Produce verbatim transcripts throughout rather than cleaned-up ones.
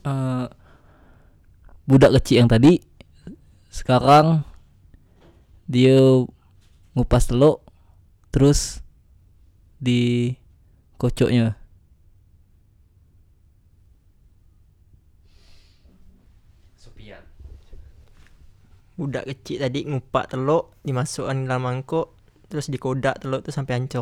eh, budak kecil yang tadi sekarang dia ngupas telur terus di kocoknya. Sopian. Budak kecil tadi ngupak telur, dimasukkan dalam mangkok, terus dikodak telur tuh sampai hancur.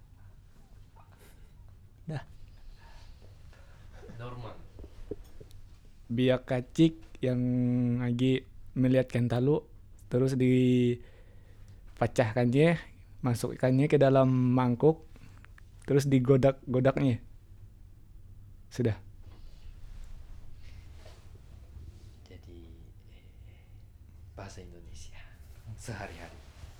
Normal. Biak kacik yang lagi melihatkan talu, terus dipecahkannya, masukkannya ke dalam mangkuk, terus digodak-godaknya. Sudah. Jadi bahasa Indonesia sehari-hari.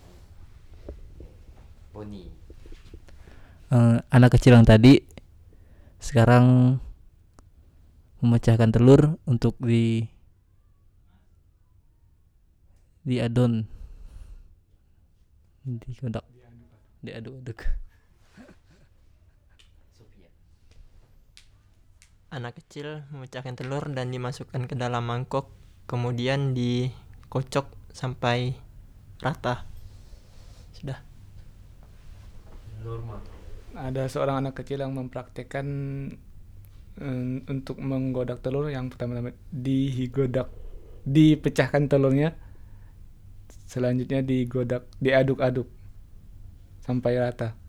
Boni. Eh, anak kecil yang tadi sekarang memecahkan telur untuk di diadon dikodak diaduk-aduk. Sopian. Anak kecil memecahkan telur dan dimasukkan ke dalam mangkok, kemudian dikocok sampai rata. Sudah. Normal. Ada seorang anak kecil yang mempraktekkan um, untuk menggodak telur. Yang pertama-tama digodak, dipecahkan telurnya, selanjutnya digodak, diaduk-aduk sampai rata.